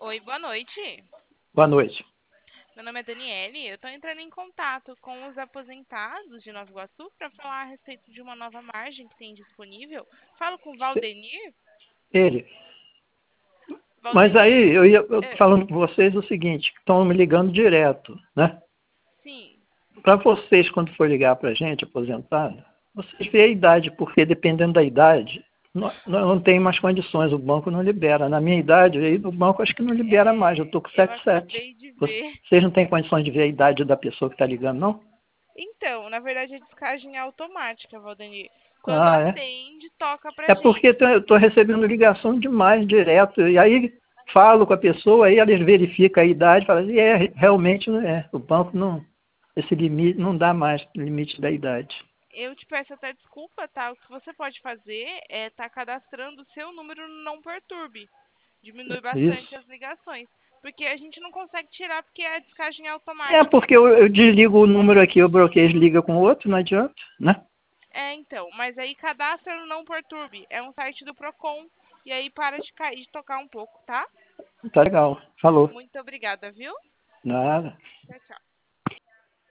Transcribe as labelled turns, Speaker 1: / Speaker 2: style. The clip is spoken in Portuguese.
Speaker 1: Oi, boa noite.
Speaker 2: Boa noite.
Speaker 1: Meu nome é Daniele. Eu estou entrando em contato com os aposentados de Nova Iguaçu para falar a respeito de uma nova margem que tem disponível. Falo com o Valdenir.
Speaker 2: Ele. Mas
Speaker 1: Valdenir,
Speaker 2: aí eu
Speaker 1: é,
Speaker 2: falando com vocês o seguinte, estão me ligando direto, né?
Speaker 1: sim.
Speaker 2: Para vocês, quando for ligar para a gente, aposentado, vocês veem a idade, porque dependendo da idade, não tem mais condições, o banco não libera. Na minha idade, aí o banco acho que não libera mais, eu estou com
Speaker 1: Eu
Speaker 2: 77.
Speaker 1: acabei de ver.
Speaker 2: Vocês não têm condições de ver a idade da pessoa que está ligando, não?
Speaker 1: Então, na verdade, é descagem automática, Valdenir. Quando
Speaker 2: Ah, é.
Speaker 1: atende, toca pra
Speaker 2: É porque
Speaker 1: gente.
Speaker 2: eu estou recebendo ligação demais, direto. E aí falo com a pessoa, aí eles verificam a idade, falam, e realmente não é. O banco não, esse limite não dá mais limite da idade.
Speaker 1: Eu te peço até desculpa, tá? O que você pode fazer é estar cadastrando o seu número no Não Perturbe. Diminui bastante
Speaker 2: Isso.
Speaker 1: as ligações. Porque a gente não consegue tirar porque é a descagem
Speaker 2: É
Speaker 1: automática.
Speaker 2: porque eu desligo o número aqui, o bloqueio liga com o outro, não adianta, né?
Speaker 1: É, então. Mas aí cadastra no Não Perturbe. É um site do Procon. E aí para de cair, de tocar um pouco, tá?
Speaker 2: Tá legal. Falou.
Speaker 1: Muito obrigada, viu?
Speaker 2: Nada.
Speaker 1: Tchau, tchau.